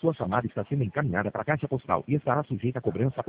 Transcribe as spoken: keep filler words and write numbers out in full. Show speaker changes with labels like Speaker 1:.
Speaker 1: Sua chamada está sendo encaminhada para a caixa postal e estará sujeita a cobrança